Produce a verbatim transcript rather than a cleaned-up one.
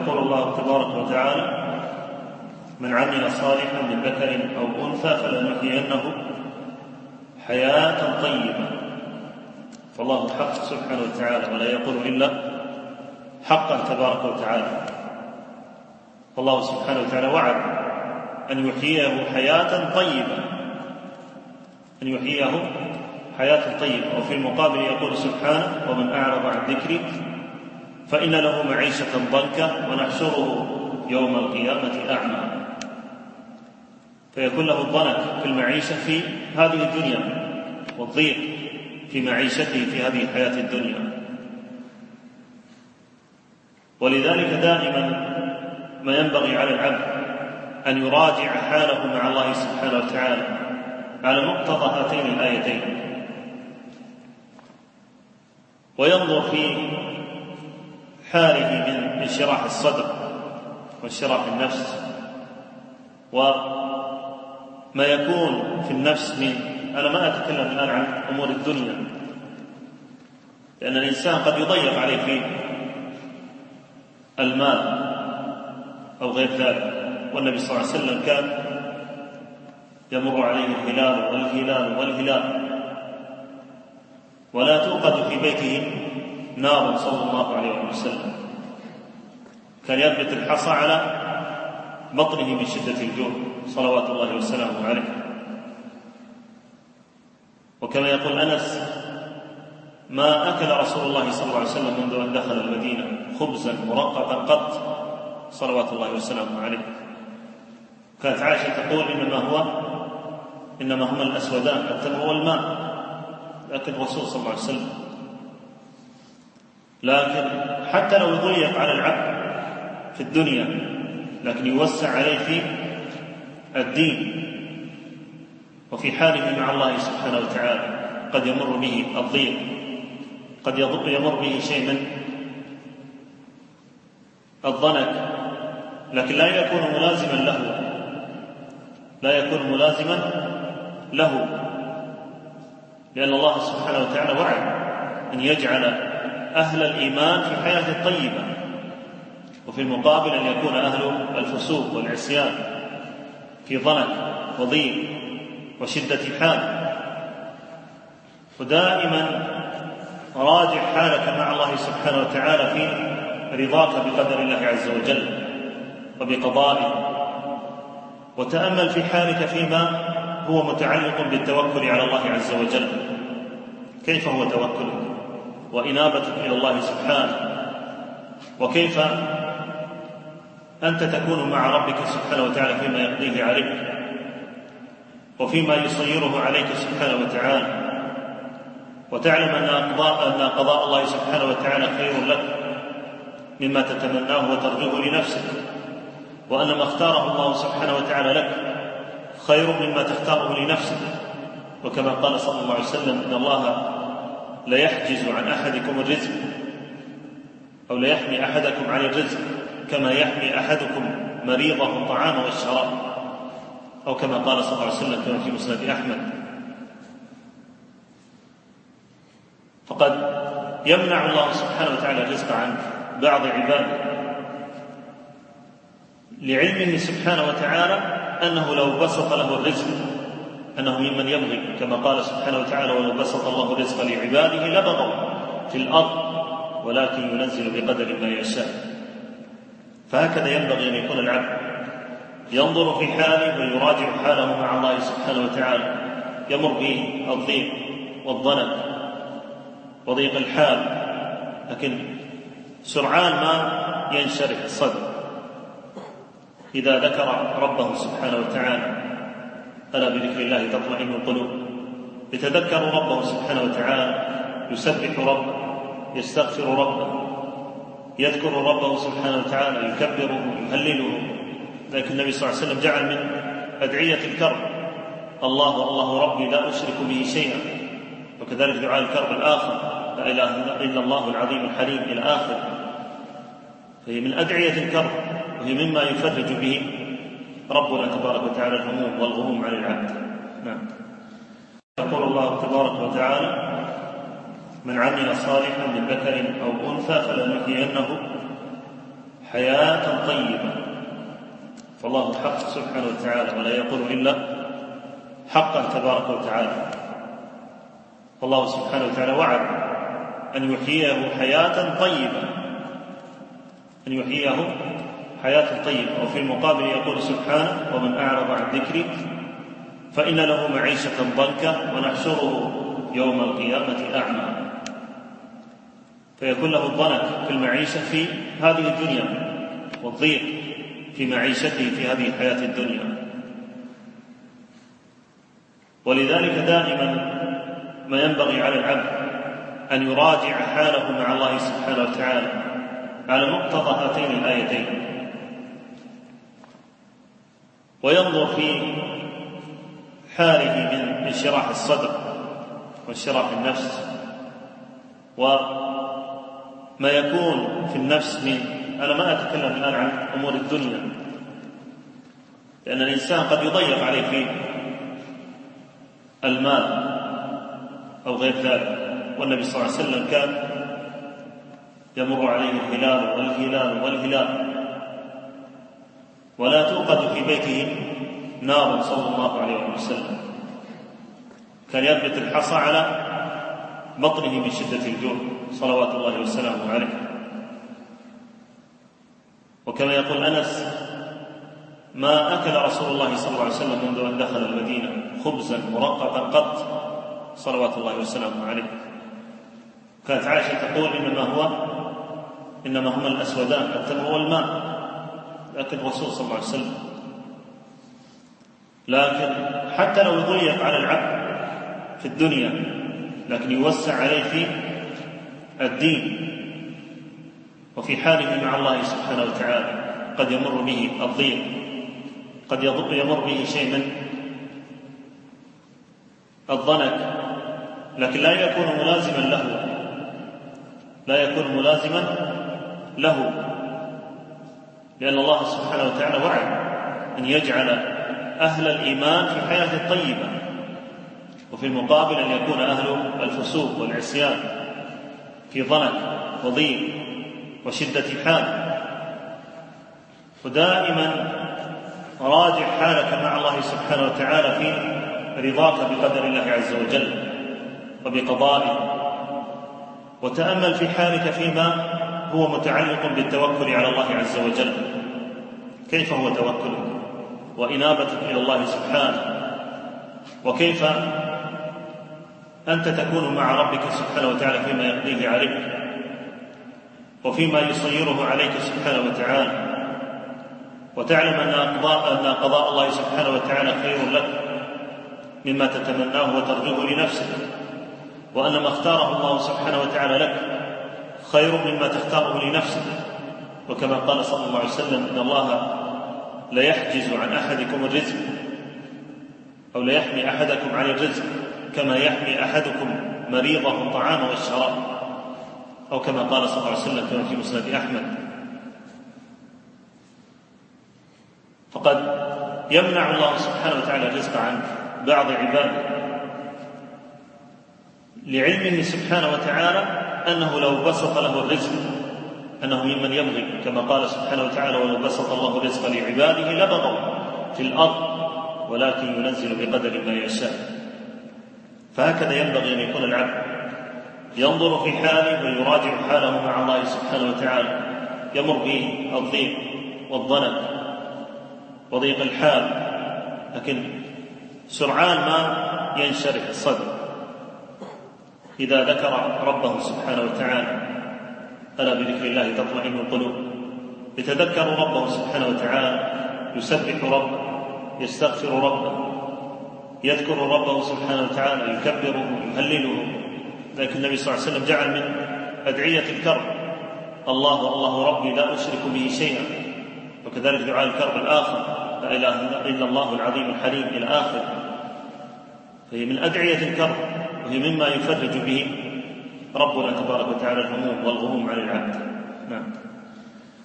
يقول الله تبارك وتعالى: من عمل صالحا من ذكر أو أنثى فلنحيينه حياة طيبة. فالله حق سبحانه وتعالى ولا يقول إلا حقا تبارك وتعالى. فالله سبحانه وتعالى وعد أن يحييه حياة طيبة، أن يحييه حياة طيبة. وفي المقابل يقول سبحانه: ومن أعرض عن ذكري فإن له معيشة ضنكا ونحشره يوم القيامة أعمى. فيكون له الضنك في المعيشة في هذه الدنيا والضيق في معيشته في هذه الحياة الدنيا. ولذلك دائما ما ينبغي على العبد أن يراجع حاله مع الله سبحانه وتعالى على مقتضى هاتين الآيتين، وينظر في حاله من انشراح الصدر وانشراح النفس وما يكون في النفس من، أنا ما أتكلم الآن عن أمور الدنيا لأن الإنسان قد يضيق عليه في المال أو غير ذلك. والنبي صلى الله عليه وسلم كان يمر عليه الهلال والهلال والهلال ولا توقد في بيته نار صلى الله عليه وسلم، كان يثبت الحصى على بطنه من شدة الجوع صلوات الله وسلامه عليه. وكما يقول أنس: ما أكل رسول الله صلى الله عليه وسلم منذ أن دخل المدينة خبزا مرققا قط صلوات الله وسلامه عليه. كانت عائشة تقول: إنما هو إنما هما الأسودان التمر والماء، لكن الرسول صلى الله عليه وسلم. لكن حتى لو يضيق على العبد في الدنيا لكن يوسع عليه في الدين وفي حاله مع الله سبحانه وتعالى. قد يمر به الضيق، قد يمر به شيء من الضنك، لكن لا يكون ملازما له لا يكون ملازما له لأن الله سبحانه وتعالى وعد أن يجعل أهل الإيمان في حياة طيبة، وفي المقابل أن يكون أهل الفسوق والعصيان في ضنك وضيق وشدة حال. ودائما راجع حالك مع الله سبحانه وتعالى في رضاك بقدر الله عز وجل وبقضائه، وتأمل في حالك فيما هو متعلق بالتوكل على الله عز وجل. كيف هو توكلك وإنابتك إلى الله سبحانه، وكيف أنت تكون مع ربك سبحانه وتعالى فيما يقضيه عليك وفيما يصيره عليك سبحانه وتعالى، وتعلم أن قضاء, أن قضاء الله سبحانه وتعالى خير لك مما تتمناه وترجوه لنفسك، وأن ما اختاره الله سبحانه وتعالى لك خير مما تختاره لنفسك. وكما قال صلى الله عليه وسلم: إن الله لا يحجز عن أحدكم الرزق أو لا يحمي أحدكم عن الرزق كما يحمي أحدكم مريضه الطعام والشراب، أو كما قال صلى الله عليه وسلم كما في مسند أحمد. فقد يمنع الله سبحانه وتعالى الرزق عن بعض عباده لعلمه سبحانه وتعالى أنه لو بسط له الرزق أنه ممن يبغي، كما قال سبحانه وتعالى: ولو بسط الله الرزق لعباده لبغوا في الأرض ولكن ينزل بقدر ما يشاء. فهكذا ينبغي أن يكون العبد ينظر في حاله ويراجع حاله مع الله سبحانه وتعالى. يمر به الضيق والضنك وضيق الحال، لكن سرعان ما ينشرح الصدر إذا ذكر ربه سبحانه وتعالى. ألا بذكر الله تطمئن القلوب. يتذكر ربه سبحانه وتعالى، يسبح ربه، يستغفر ربه، يذكر ربه سبحانه وتعالى، يكبره يهلله. لكن النبي صلى الله عليه وسلم جعل من أدعية الكرب: الله الله ربي لا أشرك به شيئا. وكذلك دعاء الكرب الآخر: لا إله إلا الله العظيم الحليم إلى آخر. فهي من أدعية الكرب، وهي مما يفرج به ربنا تبارك وتعالى الهموم والغموم عن العبد. نعم. يقول الله تبارك وتعالى: من عمل صالحا من ذكر أو أنثى فلنحيينه حياة طيبة. فالله حق سبحانه وتعالى ولا يقول إلا حقا تبارك وتعالى. فالله سبحانه وتعالى وعد أن يحييه حياة طيبة، أن يحييه حياة طيبة. وفي المقابل يقول سبحانه: ومن أعرض عن ذكري فإن له معيشة ضنكا ونحشره يوم القيامة أعمى. فيكون له الضنك في المعيشة في هذه الدنيا والضيق في معيشته في هذه الحياة الدنيا. ولذلك دائما ما ينبغي على العبد أن يراجع حاله مع الله سبحانه وتعالى على مقتضى هاتين الآيتين، وينظر في حاله من انشراح الصدر وانشراح النفس وما يكون في النفس من، أنا ما أتكلم الآن عن أمور الدنيا لأن الإنسان قد يضيق عليه في المال أو غير ذلك. والنبي صلى الله عليه وسلم كان يمر عليه الهلال والهلال والهلال ولا توقد في بيته نار صلى الله عليه وسلم، كان يثبت الحصى على بطنه من شدة الجوع صلوات الله وسلامه عليه. وكما يقول أنس: ما أكل رسول الله صلى الله عليه وسلم منذ أن دخل المدينة خبزا مرققا قط صلوات الله وسلامه عليه. كانت عائشة تقول: إنما هو إنما هما الأسودان التمر والماء، لكن الرسول صلى الله عليه وسلم. لكن حتى لو ضيق على العبد في الدنيا لكن يوسع عليه في الدين وفي حاله مع الله سبحانه وتعالى. قد يمر به الضيق، قد يمر به شيء من الضنك، لكن لا يكون ملازما له لا يكون ملازما له لأن الله سبحانه وتعالى وعد أن يجعل أهل الإيمان في حياة طيبة، وفي المقابل أن يكون أهل الفسوق والعصيان في ضنك وضيق وشدة حال. ودائما راجع حالك مع الله سبحانه وتعالى في رضاك بقدر الله عز وجل وبقضائه، وتأمل في حالك فيما هو متعلق بالتوكل على الله عز وجل، كيف هو توكلك وإنابتك إلى الله سبحانه، وكيف أنت تكون مع ربك سبحانه وتعالى فيما يقضيه عليك وفيما يصيره عليك سبحانه وتعالى، وتعلم أن قضاء, أن قضاء الله سبحانه وتعالى خير لك مما تتمناه وترجوه لنفسك، وأن ما اختاره الله سبحانه وتعالى لك خير مما تختاره لنفسك. وكما قال صلى الله عليه وسلم: إن الله لا يحجز عن أحدكم الرزق أو لا يحمي أحدكم عن الرزق كما يحمي أحدكم مريضه الطعام والشراب، أو كما قال صلى الله عليه وسلم كما في مسند أحمد. فقد يمنع الله سبحانه وتعالى الرزق عن بعض عباده لعلمه سبحانه وتعالى أنه لو بسط له الرزق أنه ممن يبغي، كما قال سبحانه وتعالى: ولو بسط الله الرزق لعباده لبغوا في الأرض ولكن ينزل بقدر ما يشاء. فهكذا ينبغي أن يكون العبد ينظر في حاله ويراجع حاله مع الله سبحانه وتعالى. يمر به الضيق والضنك وضيق الحال، لكن سرعان ما ينشرح الصدر إذا ذكر ربه سبحانه وتعالى. ألا بذكر الله تطمئن القلوب. يتذكر ربه سبحانه وتعالى، يسبح ربه، يستغفر ربه، يذكر ربه سبحانه وتعالى، يكبره يهلله. لكن النبي صلى الله عليه وسلم جعل من أدعية الكرب: الله الله ربي لا أشرك به شيئا. وكذلك دعاء الكرب الآخر: لا إله إلا الله العظيم الحليم إلى آخر. فهي من أدعية الكرب، وهي مما يفرج به ربنا تبارك وتعالى الهموم والغموم عن العبد. نعم.